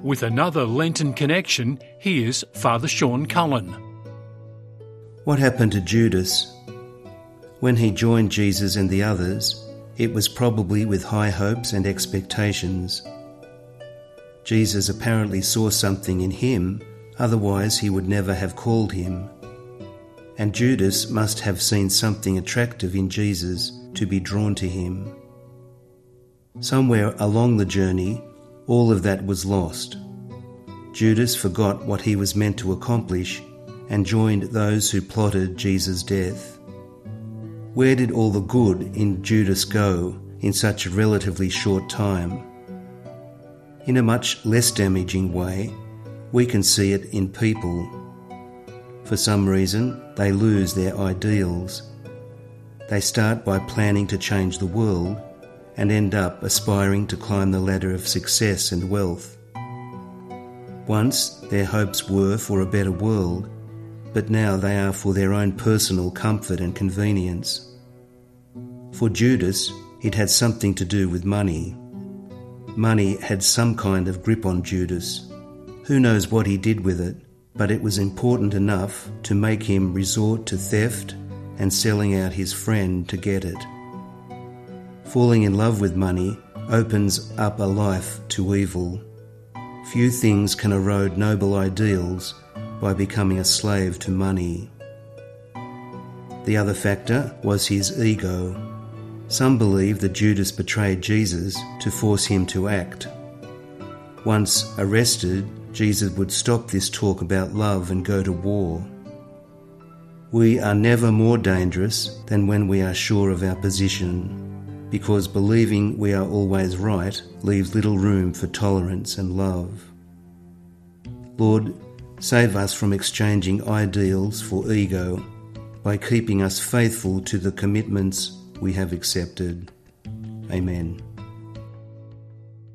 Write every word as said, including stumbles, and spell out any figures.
With another Lenten connection, here's Father Sean Cullen. What happened to Judas? When he joined Jesus and the others, it was probably with high hopes and expectations. Jesus apparently saw something in him, otherwise he would never have called him. And Judas must have seen something attractive in Jesus to be drawn to him. Somewhere along the journey, all of that was lost. Judas forgot what he was meant to accomplish and joined those who plotted Jesus' death. Where did all the good in Judas go in such a relatively short time? In a much less damaging way, we can see it in people. For some reason, they lose their ideals. They start by planning to change the world and end up aspiring to climb the ladder of success and wealth. Once, their hopes were for a better world, but now they are for their own personal comfort and convenience. For Judas, it had something to do with money. Money had some kind of grip on Judas. Who knows what he did with it, but it was important enough to make him resort to theft and selling out his friend to get it. Falling in love with money opens up a life to evil. Few things can erode noble ideals by becoming a slave to money. The other factor was his ego. Some believe that Judas betrayed Jesus to force him to act. Once arrested, Jesus would stop this talk about love and go to war. We are never more dangerous than when we are sure of our position, because believing we are always right leaves little room for tolerance and love. Lord, save us from exchanging ideals for ego by keeping us faithful to the commitments we have accepted. Amen.